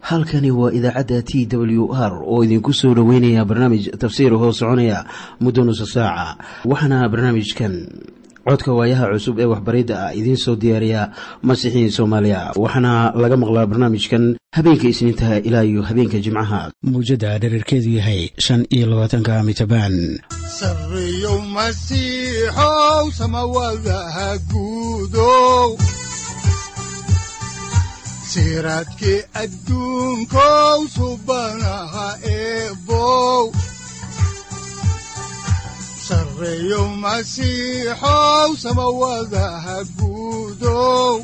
halkani waa idaacadda t w r oo idinku soo dhoweynaya barnaamij tafsiir hoo soconaya muddo nusa saaca waxaana barnaamijkan codka waayaha cusub ee waxbaridda ah idiin soo diyaariya masiixiin soomaaliya waxaana laga maqlaa barnaamijkan habeenka isniintaha ilaa iyo habeenka jimcaha mawjadda dhererkeedu yahay 25 mitabaan sareeyow masiixow samawadaha guudow siraadkii adduunkow subanaha eebow sareeyow masiixow samawadaha guudow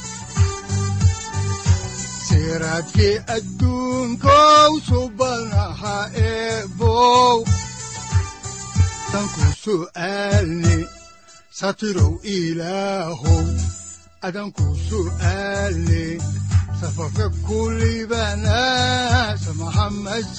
siraadkii adduunkow subanaha eebow danku su'aalni satirow ilaahow adanku su'aalni safarka kulibana samaha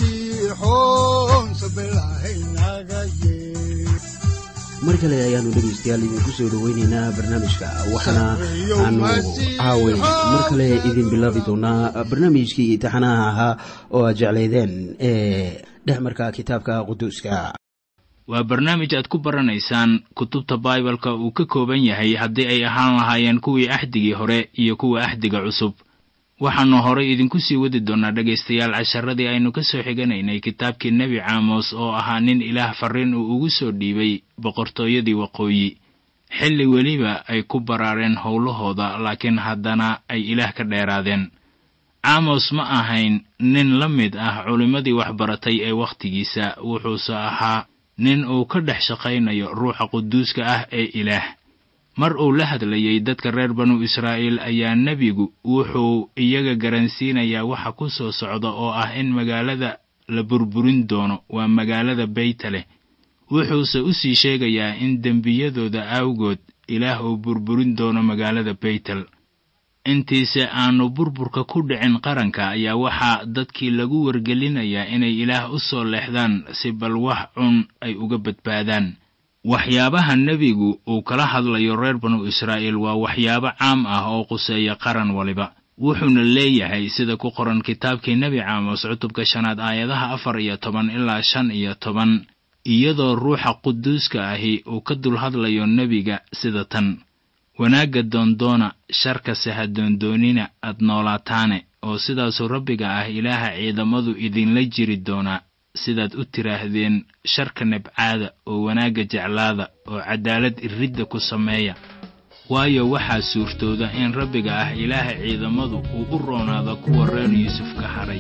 masiixoon sabilahaynaga yee mar kale ayaanu dhegaystayaal idinku soo dhoweynaynaa barnaamijka waxaana aanu caaway mar kale idin bilaabi doonaa barnaamijkii imtixaanaha ahaa oo aad jeclaydeen ee dhexmarka kitaabka quduuska. waa barnaamij aad ku baranaysaan kutubta Bible-ka uu ka kooban yahay haddii ay ahaan lahaayeen kuwii ahdigii hore iyo kuwa ahdiga cusub. waxaanu horay idinku sii wadi doonaa dhegaystayaal casharadii aynu ka soo xiganaynay kitaabkii Nebi Caamos oo ahaa nin Ilaah fariin uu ugu soo dhiibay boqortooyadii waqooyi. xilli weliba ay ku baraareen howlahooda laakiin haddana ay Ilaah ka dheeraadeen. Caamos ma ahayn nin la mid ah culimadii waxbaratay ee wakhtigiisa, wuxuuse ahaa nin uu ka dhex shaqaynayo ruuxa quduuska ah ee Ilaah. mar uu la hadlayay dadka reer banu Israa'iil ayaa nebigu wuxuu iyaga garansiinayaa waxa ku soo socda oo ah in magaalada la burburin doono, waa magaalada Beytele. wuxuuse u sii sheegayaa in dembiyadooda awgood Ilaah uu burburin doono magaalada Beytel. intiisa aanu burburka ku dhicin qaranka ayaa waxaa dadkii lagu wargelinayaa inay Ilaah u soo leexdaan si bal wax cun ay uga badbaadaan. waxyaabaha nebigu uu kala hadlayo reer banu Israa'iil waa waxyaabo caam ah oo quseeya qaran waliba. wuxuuna leeyahay sida ku qoran kitaabkii Nebi Caamos cutubka 5 aayadaha 14 ilaa 15, iyadoo ruuxa quduuska ahi uu ka dul hadlayo nebiga sida tan: wanaagga doondoona, sharkase ha doondoonina aad noolaataane, oo sidaasuu Rabbiga ah Ilaaha ciidamadu idinla jiri doonaa, sidaad u tiraahdeen sharka nabcaada oo wanaagga jeclaada oo cadaalad iridda ku sameeya. waayo waxaa suurtooda in Rabbiga ah Ilaaha ciidamadu uu u roonaado kuwa reer Yuusuf ka haray.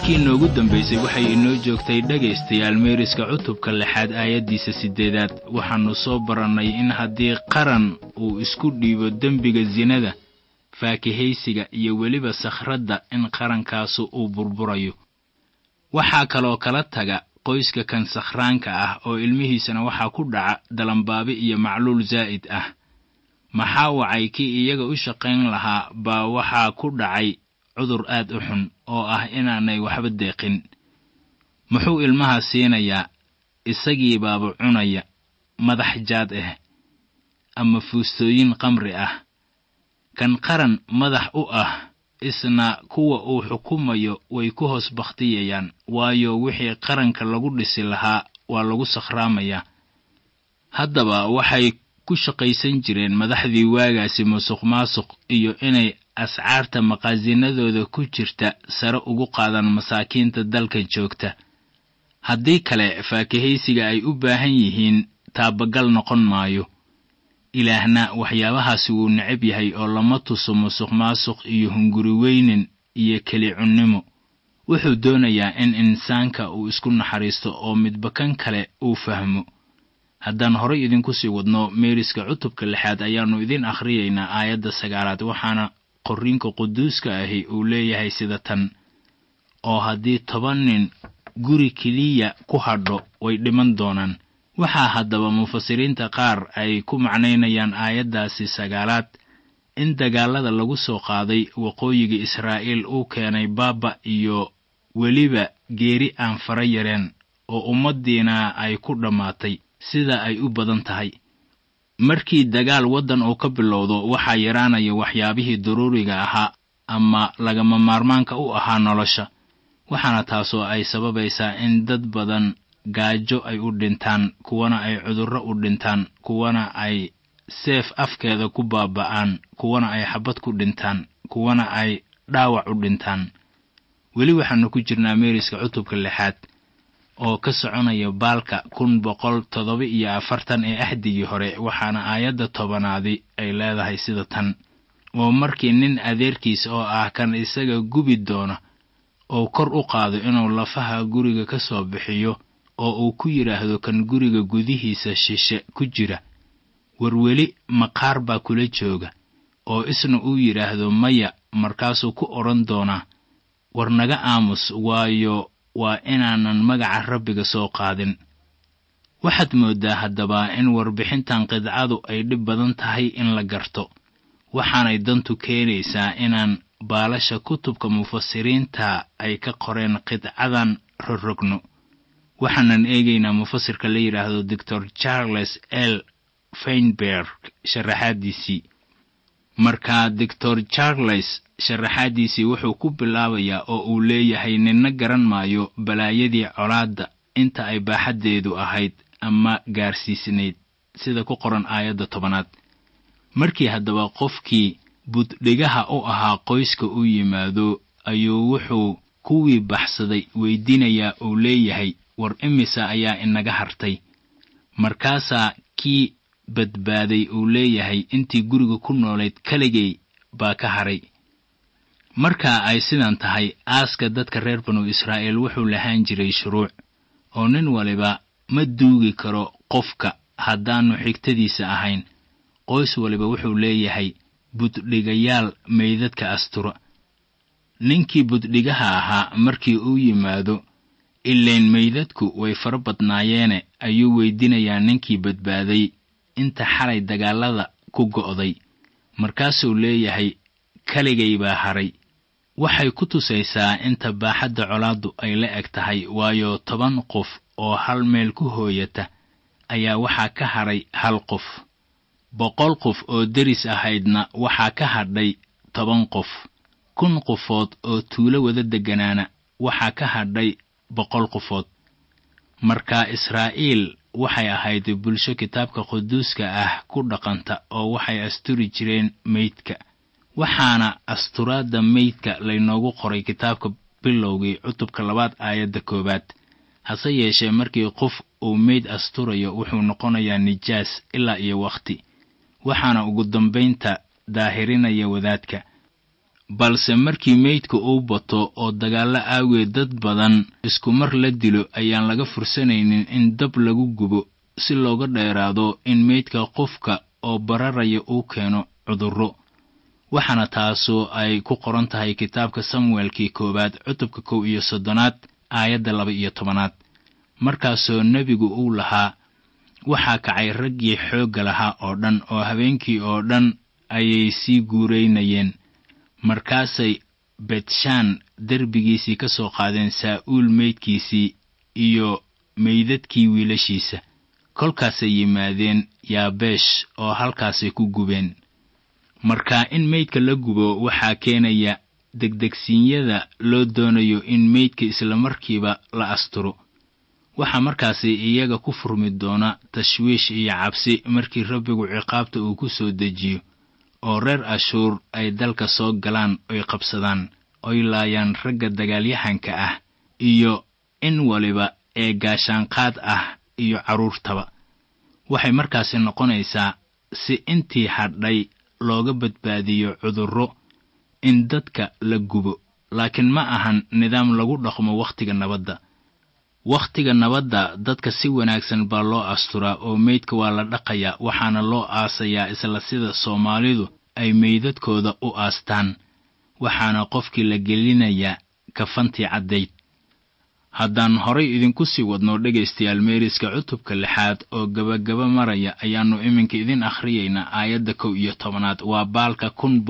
markii noogu dambaysay waxay inoo joogtay dhegaystayaal meeriska cutubka 6 aayadiisa 8 waxaanu soo barannay in haddii qaran uu isku dhiibo dembiga zinada, faakihaysiga iyo weliba sakhradda in qarankaasu uu burburayo. waxaa kaloo kala taga qoyska kan sakhraanka ah oo ilmihiisana waxaa ku dhaca dalambaabi iyo macluul zaa'id ah. maxaa wacay kii iyaga u shaqayn lahaa baa waxaa ku dhacay cudur aad u xun oo ah inaanay waxba deeqin. muxuu ilmaha siinayaa? isagii baaba cunaya madax jaad ah ama fuustooyin qamri ah. kan qaran madax u ah isna kuwa uu xukumayo way ku hoos bakhtiyayaan, waayo wixii qaranka lagu dhisi lahaa waa lagu sakhraamaya. haddaba waxay ku shaqaysan jireen madaxdii waagaasi musuqmaasuq iyo inay ascaarta maqaasinadooda ku jirta sare ugu qaadaan masaakiinta dalka joogta. haddii kale faakihaysiga ay u baahan yihiin taabagal noqon maayo. ilaahna waxyaabahaasi wuu necab yahay oo lama tuso musuqmaasuq iyo hunguri weynin iyo keli cunnimo. wuxuu doonayaa in insaanka uu isku naxariisto oo midba kan kale uu fahmo. haddaan horay idinku sii wadno meeriska cutubka 6 ayaannu idin akhriyaynaa aayadda 9 waxaana qorriinka quduuska ahi uu leeyahay sida tan: oo haddii 10 nin guri keliya ku hadho way dhiman doonaan. waxaa haddaba mufasiriinta qaar ay ku macnaynayaan aayaddaasi 9 in dagaalada lagu soo qaaday waqooyiga Israa'iil uu keenay baaba iyo weliba geeri aan fara yareen oo ummaddiina ay ku dhammaatay sida ay u badan tahay. markii dagaal waddan uu ka bilowdo waxaa yaraanaya waxyaabihii daruuriga ahaa ama lagama maarmaanka u ahaa nolosha, waxaana taasoo ay sababaysaa in dad badan gaajo ay u dhintaan, kuwana ay cudurro u dhintaan, kuwana ay seef afkeeda ku baaba'aan, kuwana ay xabad ku dhintaan, kuwana ay dhaawac u dhintaan. weli waxaanu ku jirnaa meeriska cutubka 6 oo ka soconaya baalka 1147 ee ahdigii hore, waxaana aayadda 10 ay leedahay sida tan: oo markii nin adeerkiis oo ah kan isaga gubi doona oo kor u qaado inuu lafaha guriga ka soo bixiyo oo uu ku yiraahdo kan guriga gudihiisa shishe ku jira, warweli maqaar baa kula jooga, oo isna uu yiraahdo maya, markaasuu ku oran doonaa war naga aamus, waayo waa inaanan magaca Rabbiga soo qaadin. waxaad moodaa haddaba in warbixintan qidcadu ay dhib badan tahay in la garto, waxaanay dantu keenaysaa inaan baalasha kutubka mufasiriinta ay ka qoreen qidcadan rogrogno. waxaanan eegaynaa mufasirka la yidhaahdo Dr. Charles L. Feinberg sharaxaadiisii. markaa Dr. Charles sharaxaadiisii wuxuu ku bilaabayaa oo uu leeyahay ninna garan maayo balaayadii colaadda inta ay baaxaddeedu ahayd ama gaarsiisnayd, sida ku qoran aayadda 10. markii haddaba qofkii buddhigaha u ahaa qoyska u yimaado ayuu wuxuu kuwii baxsaday weydiinayaa uu leeyahay war imisa ayaa inaga hartay. markaasaa kii badbaaday uu leeyahay intii guriga ku noolayd kaligay baa ka haray. marka ay sidan tahay, aaska dadka reer banu Israa'iil wuxuu lahaan jiray shuruuc, oo nin waliba ma duugi karo qofka haddaanu xigtadiisa ahayn. qoys waliba wuxuu leeyahay buddhigayaal meydadka astura. ninkii buddhigaha ahaa markii uu yimaado, ileen meydadku way fara badnaayeene, ayuu weydiinayaa ninkii badbaaday inta xalay dagaalada ku go'day. markaasuu leeyahay kaligay baa haray. waxay ku tusaysaa inta baaxadda colaaddu ay la eg tahay, waayo 10 qof oo hal meel ku hooyata ayaa waxaa ka haray 1 qof. 100 qof oo deris ahaydna waxaa ka hadhay 10 qof. 1,000 qofood oo tuulo wada deganaana waxaa ka hadhay 100 qofood. markaa Israa'iil waxay ahayd bulsho kitaabka quduuska ah ku dhaqanta oo waxay asturi jireen meydka. waxaana asturaadda meydka laynoogu qoray kitaabka bilowgii cutubka 2 aayadda 1. hase yeeshee markii qof uu meyd asturayo wuxuu noqonayaa nijaas ilaa iyo waqti, waxaana ugu dambaynta daahirinaya wadaadka. balse markii meydka uu bato oo dagaallo aageed dad badan isku mar la dilo ayaan laga fursanaynin in dab lagu gubo si looga dheeraado in meydka qofka oo bararaya uu keeno cudurro. waxaana taasoo ay ku qoran tahay kitaabka Samuelkii 1 cutubka 31 aayadda 12. markaasoo nebigu uu lahaa, waxaa kacay raggii xoogga lahaa oo dhan oo habeenkii oo dhan ayay sii guuraynayeen. markaasay Betshan derbigiisii ka soo qaadeen Saa'uul meydkiisii iyo meydadkii wiilashiisa. kolkaasay yimaadeen Yaabeesh oo halkaasay ku gubeen. marka in meydka la gubo waxaa keenaya degdegsiinyada loo doonayo in meydka isla markiiba la asturo. waxaa markaasi iyaga ku furmi doona tashwiish iyo cabsi markii Rabbigu ciqaabta uu ku soo dejiyo oo reer Ashuur ay dalka soo galaan oy qabsadaan oy laayaan ragga dagaalyahanka ah iyo in waliba ee gaashaanqaad ah iyo carruurtaba. waxay markaasi noqonaysaa si intii hadhay looga badbaadiyo cudurro in dadka la gubo, laakiin ma ahan nidaam lagu dhaqmo wakhtiga nabadda. wakhtiga nabadda dadka si wanaagsan baa loo asturaa oo meydka waa la dhaqayaa, waxaana loo aasayaa isla sida Soomaalidu ay meydadkooda u aastaan, waxaana qofkii la gelinayaa kafantii caddayd. haddaan horay idinku sii wadno dhegaystayaal meeriska cutubka 6 oo gabagaba maraya ayaannu iminka idin akhriyaynaa aayadda 11. waa baalka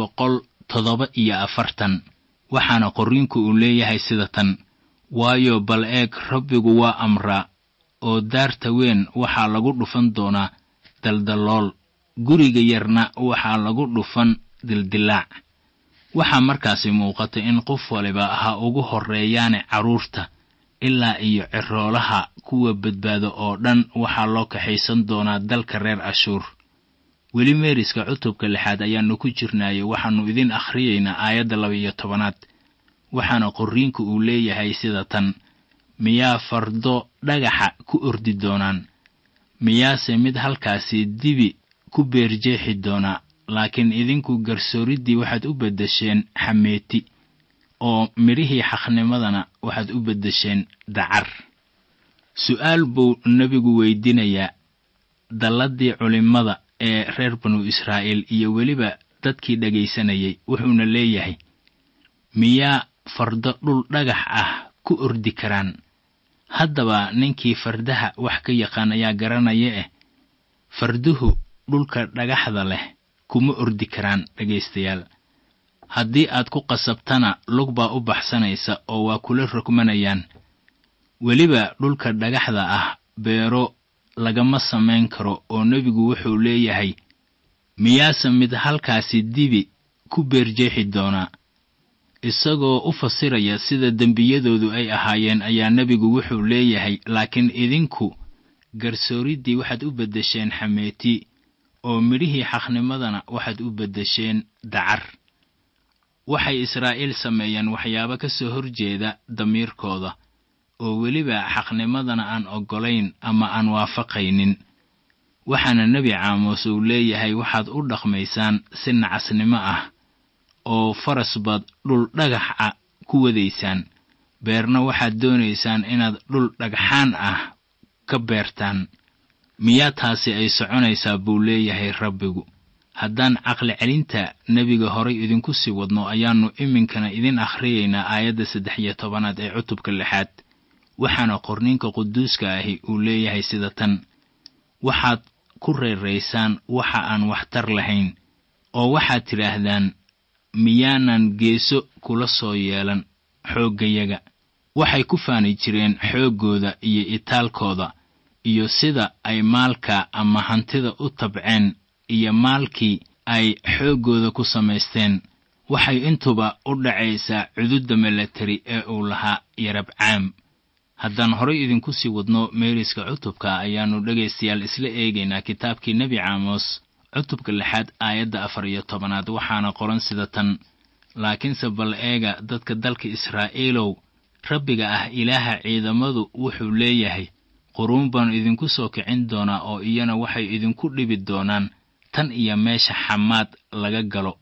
1147. waxaana qorriinku uu leeyahay sida tan: waayo bal eeg, Rabbigu waa amraa, oo daarta weyn waxaa lagu dhufan doonaa daldalool, guriga yarna waxaa lagu dhufan dildilaac. waxaa markaasi muuqata in qof waliba ha ugu horreeyaane carruurta ilaa iyo ciroolaha kuwa badbaado oo dhan waxaa loo kaxaysan doonaa dalka reer Ashuur. weli meeriska cutubka 6 ayaannu ku jirnaaye waxaannu idin akhriyaynaa aayadda 12. waxaana qorriinku uu leeyahay sida tan: miyaa fardo dhagaxa ku ordi doonaan? miyaase mid halkaasi dibi ku beerjeexi doonaa? laakiin idinku garsooridii waxaad u beddesheen xameeti, oo midhihii xaqnimadana waxaad u beddesheen dacar. su'aal buu nebigu weydiinayaa dalladii culimmada ee reer banu Israa'iil iyo weliba dadkii dhagaysanayay. wuxuuna leeyahay, miyaa fardo dhul dhagax ah ku ordi karaan? haddaba ninkii fardaha wax ka yaqaan ayaa garanaya farduhu dhulka dhagaxda leh kuma ordi karaan. dhegaystayaal, haddii aad ku qasabtana lug baa u baxsanaysa oo waa kula rogmanayaan. weliba dhulka dhagaxda ah beero lagama samayn karo, oo nebigu wuxuu leeyahay, miyaase mid halkaasi dibi ku beerjeexi doonaa? isagoo u fasiraya sida dembiyadoodu ay ahaayeen ayaa nebigu wuxuu leeyahay, laakiin idinku garsooridii waxaad u beddesheen xameeti, oo midhihii xaqnimadana waxaad u beddesheen dacar. waxay Israa'iil sameeyeen waxyaabo ka soo horjeeda damiirkooda, oo weliba xaqnimadana aan oggolayn ama aan waafaqaynin. waxaana nebi Caamos uu leeyahay, waxaad u dhaqmaysaan si nacasnimo ah, oo faras baad dhul dhagax ah ku wadaysaan, beerna waxaad doonaysaan inaad dhul dhagxaan ah ka beertaan. miyaa taasi ay soconaysaa buu leeyahay Rabbigu. haddaan caqli celinta nebiga horay idinku sii wadno ayaannu iminkana idin akhriyaynaa aayadda 13 ee cutubka 6. waxaana qorniinka quduuska ahi uu leeyahay sida tan: waxaad ku reeraysaan waxa aan waxtar lahayn, oo waxaad tidhaahdaan, miyaanan geeso kula soo yeelan xooggayaga. waxay ku faani jireen xooggooda iyo itaalkooda, iyo sida ay maalka ama hantida u tabceen, iyo maalkii ay xooggooda ku samaysteen. waxay intuba u dhacaysaa cududda milatari ee uu lahaa Yarabcaam. haddaan horay idinku sii wadno meeriska cutubka ayaannu dhegaystayaal isla eegaynaa kitaabkii nebi Caamos cutubka 6 aayadda 14. waxaana qoran sida tan: laakiinse bal eega dadka dalka Israa'iilow, Rabbiga ah Ilaaha ciidamadu wuxuu leeyahay, quruun baan idinku soo kicin doonaa oo iyana waxay idinku dhibi doonaan tan iyo meesha xamaad laga galo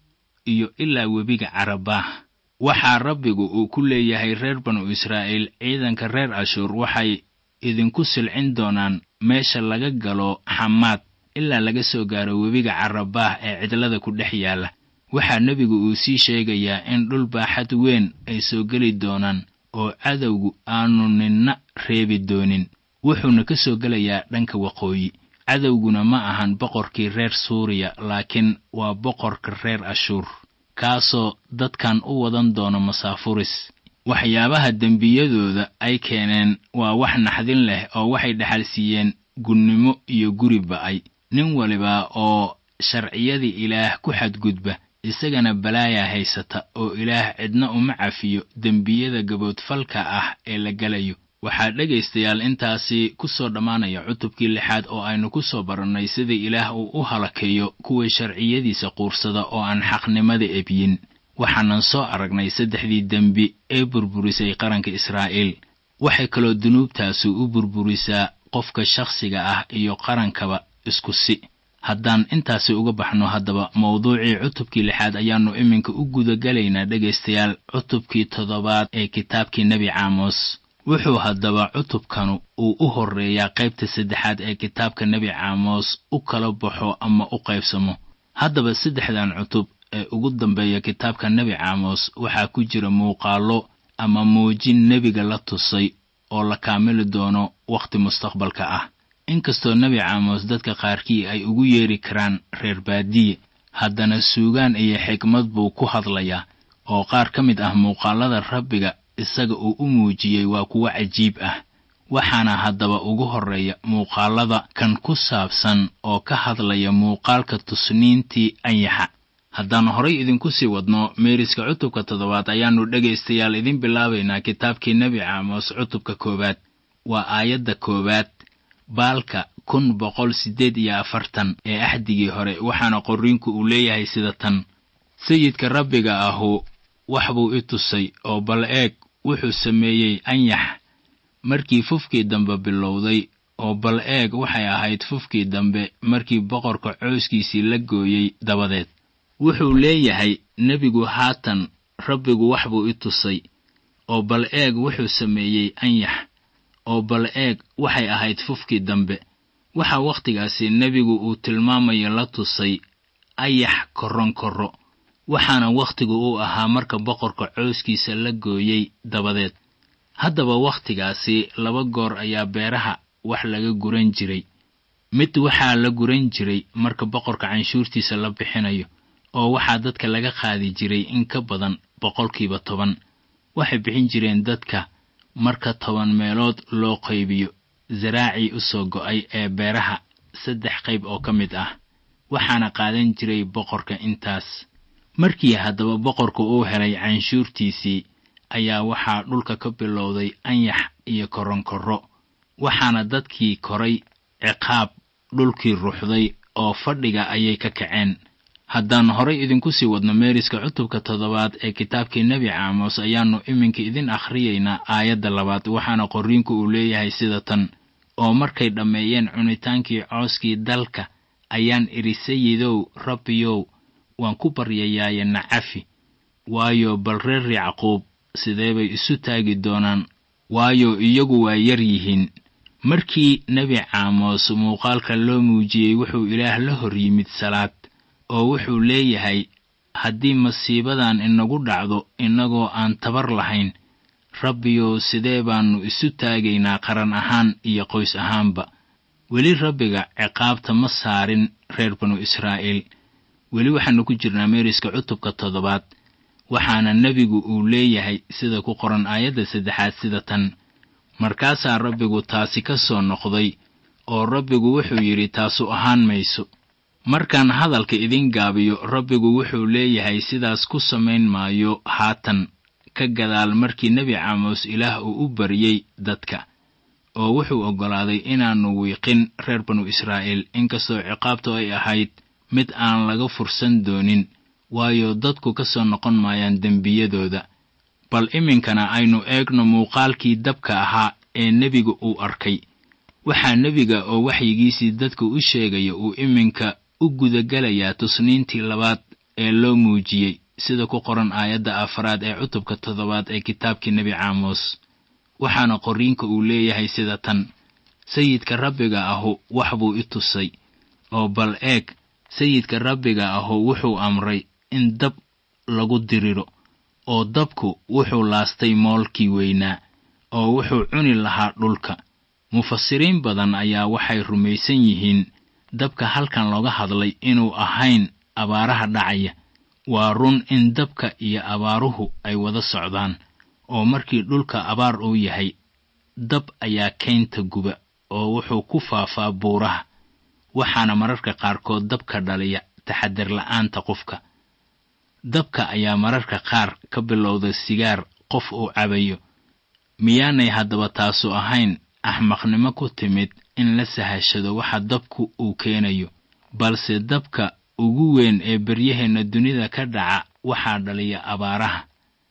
iyo ilaa webiga Carabaah. waxaa Rabbigu uu ku leeyahay reer banu Israa'iil, ciidanka reer Ashuur waxay idinku silcin doonaan meesha laga galo Xamaad ilaa laga soo gaaro webiga Carabaah ee cidlada ku dhex yaala. waxaa nebigu uu sii sheegayaa in dhul baaxad weyn ay soo geli doonaan oo cadowgu aanu ninna reebi doonin. wuxuuna ka soo gelayaa dhanka waqooyi. cadowguna ma ahan boqorkii reer Suuriya, laakiin waa boqorka reer Ashuur, kaasoo dadkan u wadan doono masaafuris. waxyaabaha dembiyadooda ay keeneen waa wax naxdin leh oo waxay dhaxal siiyeen gunnimo iyo guri ba'ay. nin waliba oo sharciyadii Ilaah ku xadgudba, isagana balaaya haysata oo Ilaah cidna uma cafiyo dembiyada gaboodfalka ah ee la galayo. waxaa dhegaystayaal intaasi ku soo dhammaanaya cutubkii 6 oo aynu ku soo barannay sida Ilaah uu u halakeeyo kuwa sharciyadiisa quursada oo aan xaqnimada eebyin. waxaanan soo aragnay 3 dembi ee burburisay qaranka Israa'iil. waxay kaloo dunuubtaasi u burburisaa qofka shakhsiga ah iyo qarankaba isku si. haddaan intaasi uga baxno haddaba mawduucii cutubkii 6 ayaannu iminka u gudagalaynaa dhegaystayaal cutubkii 7 ee kitaabkii nebi Caamos. wuxuu haddaba cutubkanu uu u horeeyaa qaybta 3 ee kitaabka nebi Caamos u kala baxo ama u qaybsamo. haddaba 3dan cutub ee ugu dambeeya kitaabka nebi Caamos waxaa ku jira muuqaallo ama muujin nebiga la tusay oo la kaamili doono waqti mustaqbalka ah. inkastoo nebi Caamos dadka qaarkii ay ugu yeeri karaan reer baadiye, haddana suugaan iyo xikmad buu ku hadlayaa, oo qaar ka mid ah muuqaalada Rabbiga isaga uu u muujiyey waa kuwa cajiib ah. waxaana haddaba ugu horeeya muuqaalada kan ku saabsan oo ka hadlaya muuqaalka tusniintii anyaxa. haddaan horay idinku sii wadno meeriska cutubka 7 ayaannu dhegaystayaal idin bilaabaynaa kitaabkii nebi Caamos cutubka 1. waa aayadda 1 baalka 1148 ee axdigii hore. waxaana qorriinku uu leeyahay sida tan: sayidka Rabbiga ahu wax buu i tusay, oo bal eeg wuxuu sameeyey anyax markii fufkii dambe bilowday, oo bal eeg waxay ahayd fufkii dambe markii boqorka cooskiisii la gooyey dabadeed. wuxuu leeyahay nebigu haatan, Rabbigu wax buu i tusay, oo bal eeg wuxuu sameeyey anyax, oo bal eeg waxay ahayd fufkii dambe. waxaa wakhtigaasi nebigu uu tilmaamayo la tusay ayax koronkorro, waxaana wakhtigu uu ahaa marka boqorka cooskiisa la gooyey dabadeed. haddaba wakhtigaasi 2 goor ayaa beeraha wax laga guran jiray. mid waxaa la guran jiray marka boqorka canshuurtiisa la bixinayo, oo waxaa dadka laga qaadi jiray in ka badan 10%. waxay bixin jireen dadka marka 10 meelood loo qaybiyo zaraacii u soo go'ay ee beeraha 3 qayb oo ka mid ah, waxaana qaadan jiray boqorka intaas. markii haddaba boqorku uu helay canshuurtiisii, ayaa waxaa dhulka ka bilowday anyax iyo koronkorro, waxaana dadkii koray ciqaab dhulkii ruxday oo fadhiga ayay ka kaceen. haddaan horay idinku sii wadno meeriska cutubka 7 ee kitaabkii nebi Caamos ayaannu iminka idin akhriyaynaa aayadda 2. waxaana qorriinku uu leeyahay sida tan: oo markay dhammeeyeen cunitaankii cooskii dalka, ayaan idhi, sayidow Rabbiyow, waan ku baryayaaye na cafi, waayo bal reer Yacquub sidee bay isu taagi doonaan, waayo iyagu waa yar yihiin. markii nebi Caamos muuqaalka loo muujiyey, wuxuu Ilaah la hor yimid salaad, oo wuxuu leeyahay, haddii masiibadan inagu dhacdo inagoo aan tabar lahayn, Rabbiyow sidee baannu isu taagaynaa qaran ahaan iyo qoys ahaanba. weli Rabbiga ciqaabta ma saarin reer banu Israa'iil. weli waxaannu ku jirnaa meeriska cutubka 7, waxaana nebigu uu leeyahay sida ku qoran aayadda 3 sida tan: markaasaa Rabbigu taasi ka soo noqday, oo Rabbigu wuxuu yidhi, taasu ahaan mayso. markaan hadalka idin gaabiyo, Rabbigu wuxuu leeyahay sidaas ku samayn maayo haatan ka gadaal markii nebi Caamos Ilaah uu u baryey dadka, oo wuxuu oggolaaday inaannu wiiqin reer banu Israa'iil, inkastoo ciqaabtu ay ahayd mid aan laga fursan doonin, waayo dadku ka soo noqon maayaan dembiyadooda. bal iminkana aynu eegno muuqaalkii dabka ahaa ee nebiga uu arkay. waxaa nebiga oo waxyigiisii dadka u sheegaya uu iminka u gudagalayaa tusniintii 2 ee loo muujiyey sida ku qoran aayadda 4 ee cutubka 7 ee kitaabkii nebi caamos. waxaana qoriinka uu leeyahay sida tan: sayidka rabbiga ahu wax buu i tusay, oo bal eeg, sayidka rabbiga ahu wuxuu amray in dab lagu diriro, oo dabku wuxuu laastay moolkii weynaa, oo wuxuu cuni lahaa dhulka. mufasiriin badan ayaa waxay rumaysan yihiin dabka halkan looga hadlay inuu ahayn abaaraha dhacaya. waa run in dabka iyo abaaruhu ay wada socdaan, oo markii dhulka abaar uu yahay, dab ayaa keynta guba oo wuxuu ku faafaa buuraha, waxaana mararka qaarkood dabka dhaliya taxaddar la'aanta qofka. dabka ayaa mararka qaar ka bilowda sigaar qof uu cabayo. miyaanay haddaba taasu ahayn axmaqnimo ku timid in la sahashado waxa dabku uu keenayo? balse dabka ugu weyn ee beryaheenna dunida ka dhaca waxaa dhaliya abaaraha.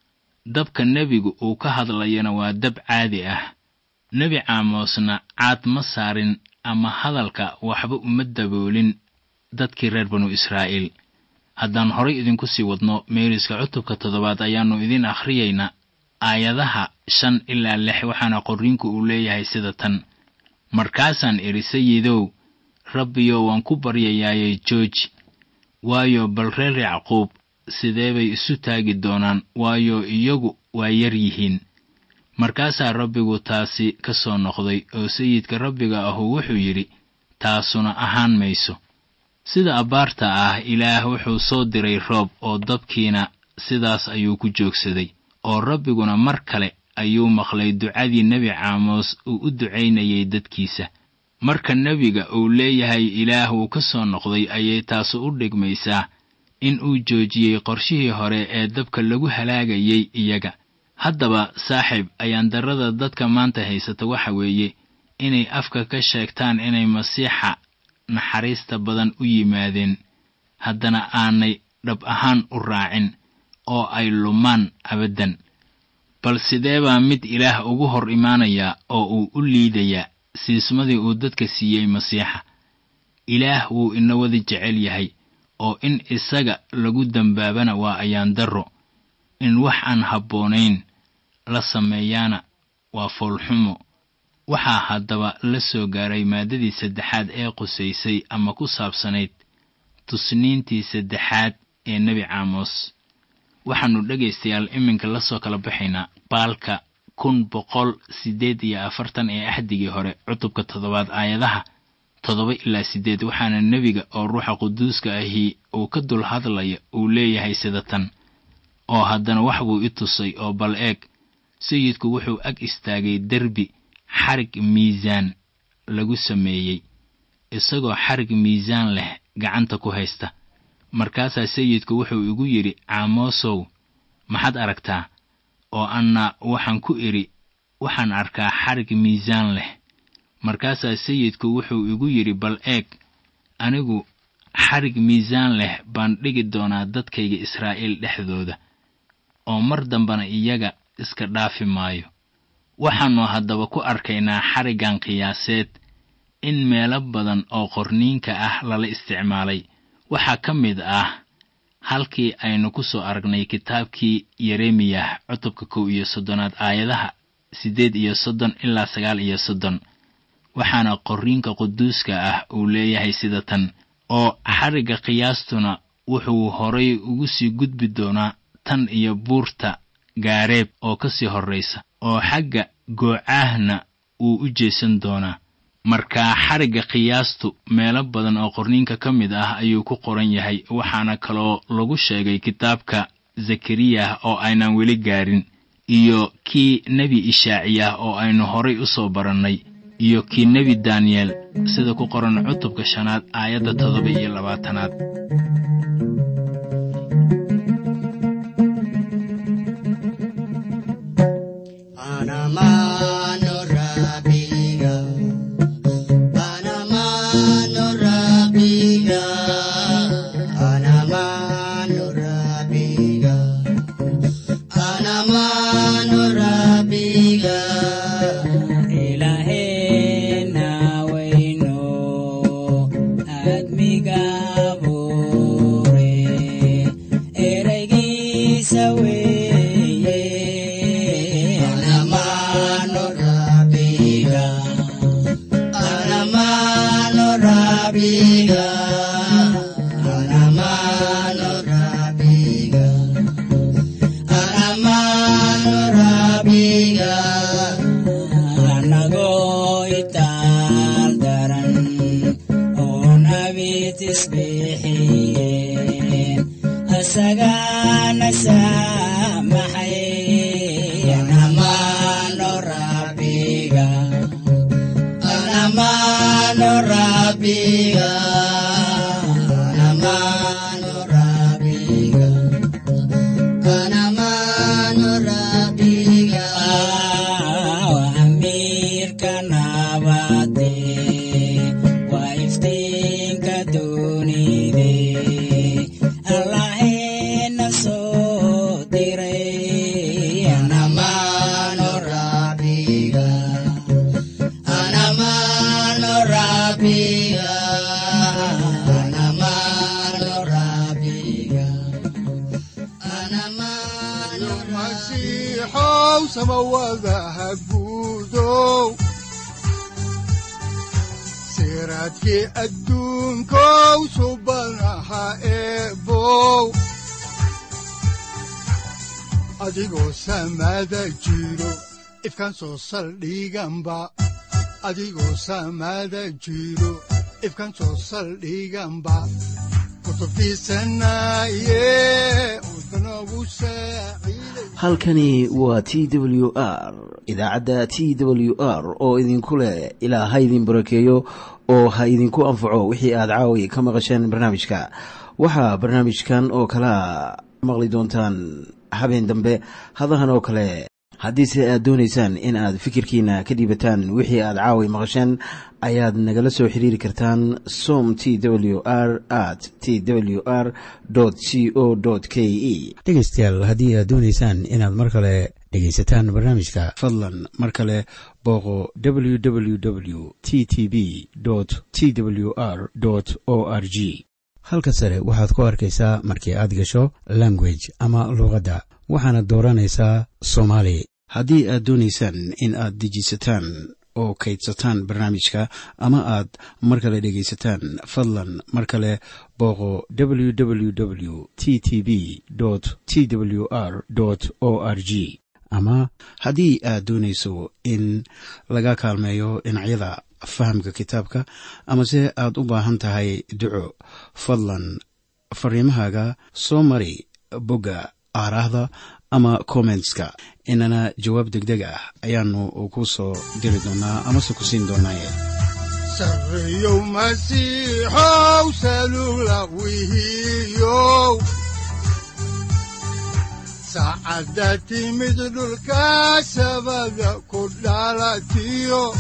dabka nebigu uu ka hadlayana waa dab caadi ah. nebi caamosna caad ma saarin ama hadalka waxba uma daboolin dadkii reer banu Israa'iil. haddaan horay idinku sii wadno meeriska cutubka 7 ayaannu idin akhriyaynaa aayadaha 5 ilaa 6, waxaana qoriinku uu leeyahay sida tan: markaasaan idhi, sayidow rabbiyo, waan ku baryayaayay jooji, waayo bal reer yacquub sidee bay isu taagi doonaan, waayo iyagu waa yar yihiin. markaasaa rabbigu taasi ka soo noqday, oo sayidka rabbiga ahu wuxuu yidhi, taasuna ahaan mayso. sida abaarta ah, ilaah wuxuu soo diray roob, oo dabkiina sidaas ayuu ku joogsaday. oo rabbiguna mar kale ayuu maqlay ducadii nebi caamos uu u ducaynayay dadkiisa. marka nebiga uu leeyahay ilaah wuu ka soo noqday, ayay taasu u dhigmaysaa in uu joojiyey qorshihii hore ee dabka lagu halaagayay iyaga. haddaba saaxiib, ayaan darrada dadka maanta haysata waxa weeye inay afka ka sheegtaan inay masiixa naxariista badan u yimaadeen, haddana aanay dhab ahaan u raacin, oo ay lumaan abaddan. bal sidee baa mid ilaah ugu hor imaanayaa oo uu u liidayaa siismadii uu dadka siiyey masiixa? ilaah wuu ina wada jecel yahay, oo in isaga lagu dambaabana waa ayaan darro. in wax aan habboonayn la sameeyaana waa foolxumo. waxaa haddaba la soo gaaray maaddadii 3 ee qusaysay ama ku saabsanayd tusniintii 3 ee nebi caamos. waxaannu dhegaystayaal iminka la soo kala baxaynaa baalka 1148 ee axdigii hore cutubka 7 aayadaha 7 ilaa 8, waxaana nebiga oo ruuxa quduuska ahi uu ka dul hadlaya uu leeyahay sida tan: oo haddana wax buu i tusay, oo bal eeg, sayidku wuxuu ag istaagay derbi xarig miisaan lagu sameeyey, isagoo xarig miisaan leh gacanta ku haysta. markaasaa sayidku wuxuu igu yidhi, caamoosow, maxaad aragtaa? oo anna waxaan ku idhi, waxaan arkaa xarig miisaan leh. markaasaa sayidku wuxuu igu yidhi, bal eeg, anigu xarig miisaan leh baan dhigi doonaa dadkayga Israa'iil dhexdooda, oo mar dambana iyaga iska dhaafi maayo. waxaannu haddaba ku arkaynaa xariggan qiyaaseed in meelo badan oo qorniinka ah lala isticmaalay. waxaa ka mid ah halkii aynu ku soo aragnay kitaabkii yeremiyah cutubka 31 aayadaha 8 ilaa 9. waxaana qorniinka quduuska ah uu leeyahay sida tan: oo xarigga qiyaastuna wuxuu horay ugu sii gudbi doonaa tan iyo buurta gaareeb oo ka sii horraysa, oo xagga goocaahna uu u jeesan doonaa. markaa xarigga qiyaastu meelo badan oo qorniinka ka mid ah ayuu ku qoran yahay. waxaana kaloo lagu sheegay kitaabka zakariyah oo aynan weli gaarin, iyo kii nebi ishaaciyah oo aynu horay u soo barannay, iyo kii nebi daniyeel sida ku qoran cutubka 5 aayadda 27. Admiga bore siraadkii adduunkow subanaha eebow adigoo samada jiro ifkan soo saldhiganba adigoo samada jiro ifkan soo saldhiganba halkani waa t w r idaacadda t w r oo idinku leh ilaa ha idin barakeeyo oo ha idinku anfaco wixii aad caawi ka maqasheen barnaamijka. waxaa barnaamijkan oo kalea maqli doontaan habeen dambe hadahan oo kale. haddiise aad doonaysaan in aad fikirkiina ka dhiibataan wixii aad caawi maqasheen ayaad nagala soo xiriiri kartaan som t w r @t w r c o k e. dhegaystayaal haddii aad doonaysaan inaad mar kale dhegaysataan barnaamijka fadlan mar kale booqo www t t b t w r o r g. halka sare waxaad ku arkaysaa markii aad gasho language ama luuqadda waxaana dooranaysaa soomaali. haddii aad doonaysaan in aad dejisataan oo kaydsataan barnaamijka ama aad mar kale dhegaysataan fadlan mar kale booqo www t t b t w r o r g. ama haddii aad doonayso in laga kaalmeeyo dhinacyada fahamka kitaabka amase aad u baahan tahay duco fadlan fariimahaaga soo mari bogga aaraahda ama commentska inana jawaab degdeg ah ayaanu ku soo diri doonaa amase ku siin doonaaye. sareeyow masiixow salugla wihiyow saacadda timid dhulka sabada ku dhalatiyo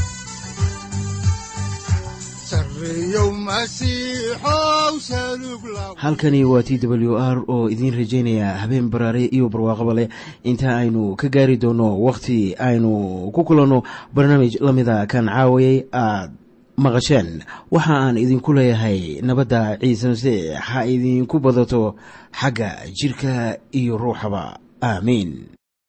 halkani waa t w r oo idiin rajaynaya habeen baraare iyo barwaaqaba leh inta aynu ka gaari doono wakhti aynu ku kulanno barnaamij la mida kan caawayay aad maqasheen. waxa aan idinku leeyahay nabadda ciise masiix ha idinku badato xagga jidhka iyo ruuxaba aamiin.